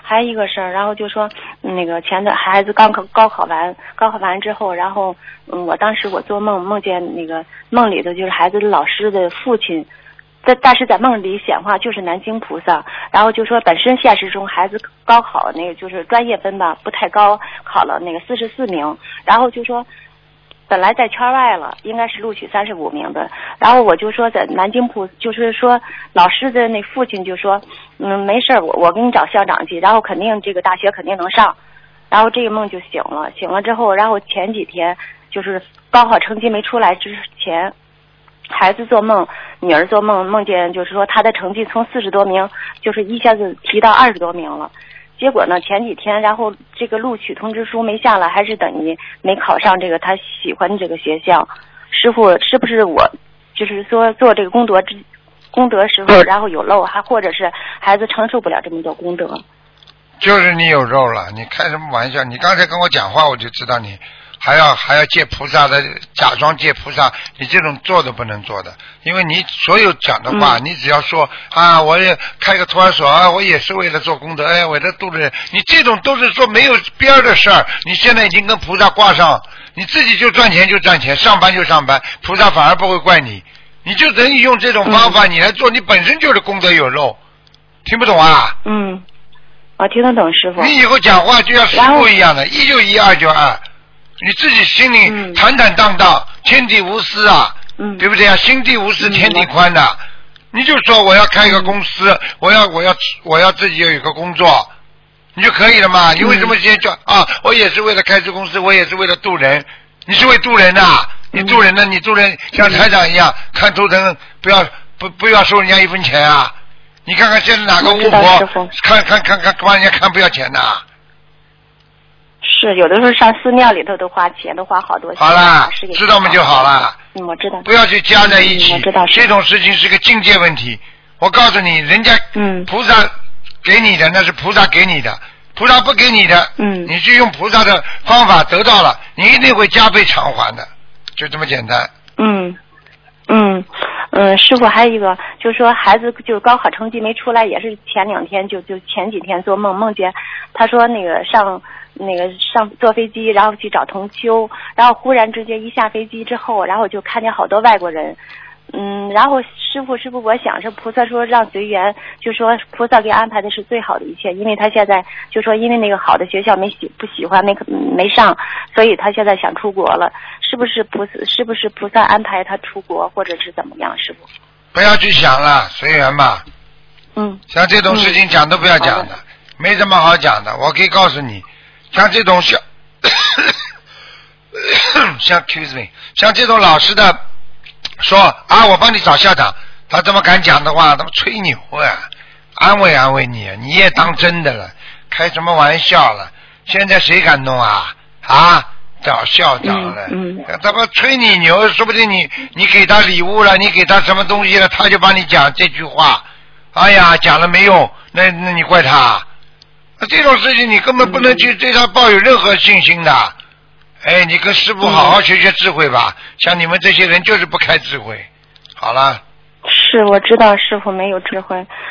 还有一个事儿，然后就说那个前的孩子高考完之后，然后我当时我做梦见那个梦里的就是孩子的老师的父亲，但是在梦里显化就是南京菩萨，然后就说本身现实中孩子高考那个就是专业分吧不太高，考了那个44名，然后就说本来在圈外了，应该是录取35名的。然后我就说在南京就是说老师的那父亲就说，没事，我给你找校长去，然后肯定这个大学肯定能上。然后这个梦就醒了之后，然后前几天就是高考成绩没出来之前，孩子做梦，女儿做梦，梦见就是说她的成绩从40多名，就是一下子提到20多名了。结果呢，前几天，然后这个录取通知书没下来，还是等于没考上这个他喜欢这个学校。师傅，是不是我就是说做这个功德时候，然后有漏，还或者是孩子承受不了这么多功德？ 就是你有肉了，你开什么玩笑？你刚才跟我讲话，我就知道你还要借菩萨的，假装借菩萨，你这种做都不能做的，因为你所有讲的话，你只要说啊，我也开个托儿所啊，我也是为了做功德，哎，我在度人，你这种都是说没有边儿的事儿，你现在已经跟菩萨挂上，你自己就赚钱就赚钱，上班就上班，菩萨反而不会怪你，你就等于用这种方法你来做，你本身就是功德有漏，听不懂啊？ 我听得懂，师傅。 你以后讲话就像师傅一样的，一就一，二就二。你自己心里坦坦荡荡，天地无私啊，对不对啊？心地无私，天地宽的。你就说我要开一个公司，我要自己有一个工作，你就可以了嘛。你为什么先叫啊？我也是为了开这公司，我也是为了渡人。你是为渡人的，你渡人像台长一样看图腾，不要收人家1分钱啊！你看看现在哪个巫婆看帮人家看不要钱的？ 是有的时候上寺庙里头都花钱，都花好多钱。 好了，知道吗就好了。 我知道。 不要去加在一起。 我知道。 这种事情是个境界问题。我告诉你，人家菩萨给你的那是菩萨给你的，菩萨不给你的，你去用菩萨的方法得到了，你一定会加倍偿还的，就这么简单。 师傅还有一个，就是说孩子就是高考成绩没出来，也是前2天就前几天做梦见，他说上坐飞机，然后去找同修，然后忽然之间一下飞机之后，然后就看见好多外国人，然后师傅，我想是菩萨说让随缘，就说菩萨给安排的是最好的一切，因为他现在就说因为那个好的学校不喜欢没上，所以他现在想出国了，是不是菩萨安排他出国，或者是怎么样？师傅不要去想了，随缘吧。像这种事情讲都不要讲的，没什么好讲的。我可以告诉你，像这种像这种老实的说啊，我帮你找校长，他这么敢讲的话，他们吹牛啊，安慰你，你也当真的了，开什么玩笑了？现在谁敢弄啊？找校长了，他们吹你牛，说不定你给他礼物了，你给他什么东西了，他就帮你讲这句话，哎呀，讲了没用，那你怪他？这种事情你根本不能去对他抱有任何信心的。哎，你跟师父好好学智慧吧，像你们这些人就是不开智慧。好了。 是，我知道师父没有智慧。